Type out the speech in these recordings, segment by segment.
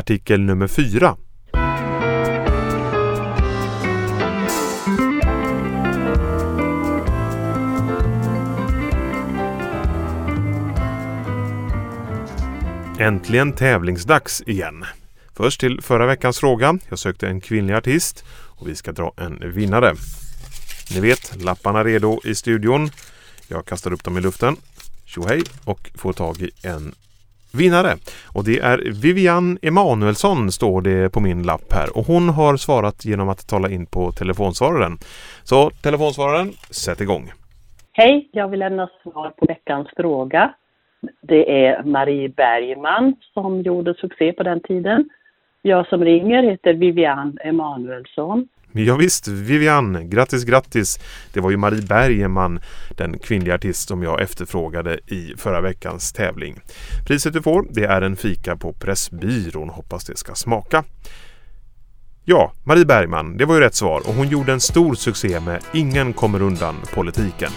artikel nummer 4. Äntligen tävlingsdags igen. Först till förra veckans fråga. Jag sökte en kvinnlig artist och vi ska dra en vinnare. Ni vet, lapparna redo i studion. Jag kastar upp dem i luften. Tjohej, och får tag i en vinnare. Och det är Vivian Emanuelsson, står det på min lapp här. Och hon har svarat genom att tala in på telefonsvararen. Så telefonsvararen, sätt igång. Hej, jag vill lämna svar på veckans fråga. Det är Marie Bergman som gjorde succé på den tiden. Jag som ringer heter Vivian Emanuelsson. Ja visst, Vivian, grattis. Det var ju Marie Bergman, den kvinnliga artist som jag efterfrågade i förra veckans tävling. Priset du får, det är en fika på Pressbyrån, hoppas det ska smaka. Ja, Marie Bergman, det var ju rätt svar och hon gjorde en stor succé med Ingen kommer undan politiken.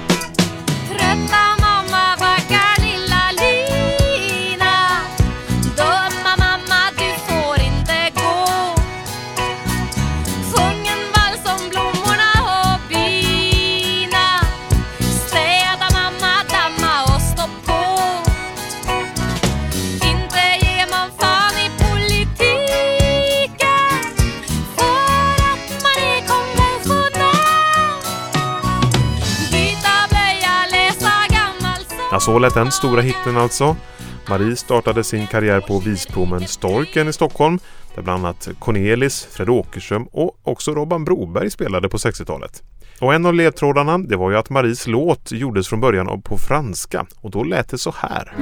Ja, så lät den stora hitten alltså. Marie startade sin karriär på vispromen Storken i Stockholm, där bland annat Cornelis, Fred Åkerström och också Robban Broberg spelade på 60-talet. Och en av ledtrådarna, det var ju att Maries låt gjordes från början på franska, och då lät det så här.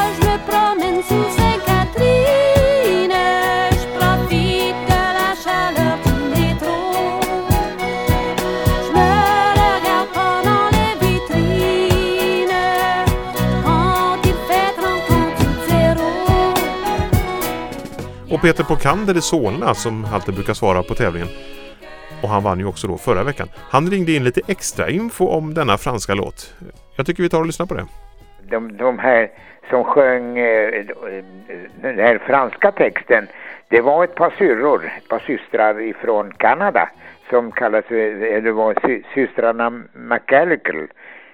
Och Peter Pokander i Solna, som alltid brukar svara på tävlingen, och han vann ju också då förra veckan. Han ringde in lite extra info om denna franska låt. Jag tycker vi tar och lyssnar på det. De här som sjöng den här franska texten, det var ett par systrar ifrån Kanada som kallas, det var systrarna McCarrickle.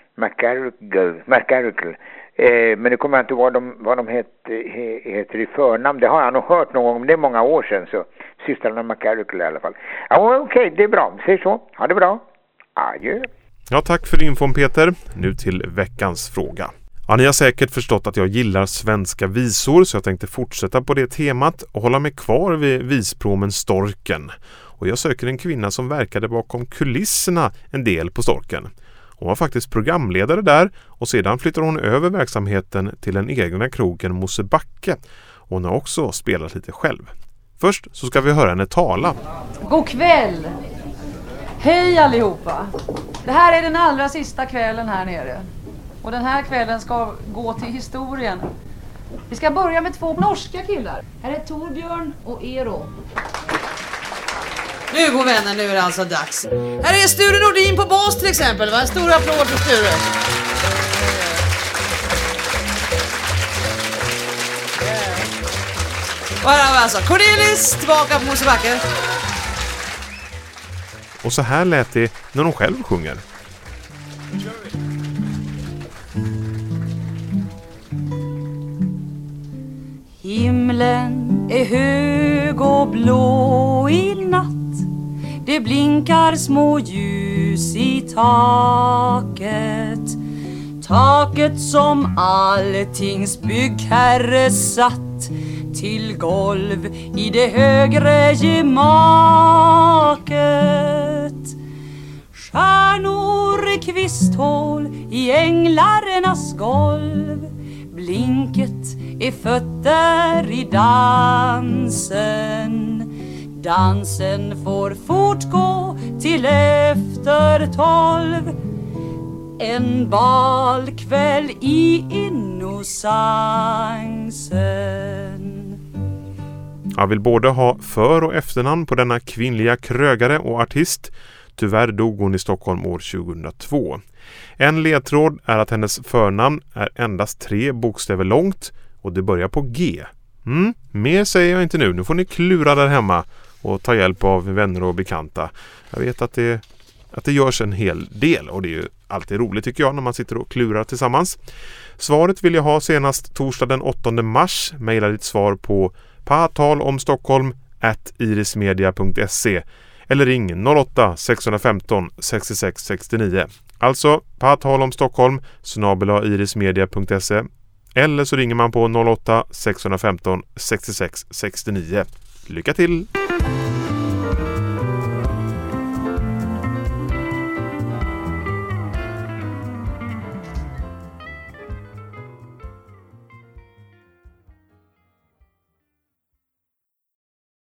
Men det kommer jag inte ihåg vad de heter i förnamn. Det har jag nog hört någon gång, det är många år sedan, så systrarna McCarrickle i alla fall. Ja, okej, det är bra. Säg så. Ha det bra. Adjö. Ja, tack för infon Peter. Nu till veckans fråga. Ja, ni har säkert förstått att jag gillar svenska visor, så jag tänkte fortsätta på det temat och hålla mig kvar vid vispromen Storken. Och jag söker en kvinna som verkade bakom kulisserna en del på Storken. Hon var faktiskt programledare där och sedan flyttade hon över verksamheten till den egna krogen Mosebacke. Hon har också spelat lite själv. Först så ska vi höra henne tala. God kväll! Hej allihopa! Det här är den allra sista kvällen här nere. Och den här kvällen ska gå till historien. Vi ska börja med 2 norska killar. Här är Torbjörn och Eero. Nu går vänner, nu är det alltså dags. Här är Sture Nordin på bas till exempel, va? En stor applåd för Sture. Och här har vi alltså Cornelis tillbaka på Mosebacke. Och så här lät det när hon själv sjunger. Himlen är hög och blå i natt. Det blinkar små ljus i taket. Taket som alltings byggherre satt till golv i det högre gemaket. Stjärnor i kvisthål i änglarnas golv. Blinket är fötter i dansen. Dansen får fortgå till efter 12. En balkväll i innocensen. Jag vill både ha för- och efternamn på denna kvinnliga krögare och artist. Tyvärr dog hon i Stockholm år 2002. En ledtråd är att hennes förnamn är endast 3 bokstäver långt och det börjar på G. Mer säger jag inte nu. Nu får ni klura där hemma och ta hjälp av vänner och bekanta. Jag vet att det görs en hel del och det är ju alltid roligt tycker jag när man sitter och klurar tillsammans. Svaret vill jag ha senast torsdag den 8 mars. Maila ditt svar på patalomstockholm@irismedia.se eller ring 08-615 66 69. Alltså patalomstockholm@irismedia.se eller så ringer man på 08-615 66 69. Lycka till!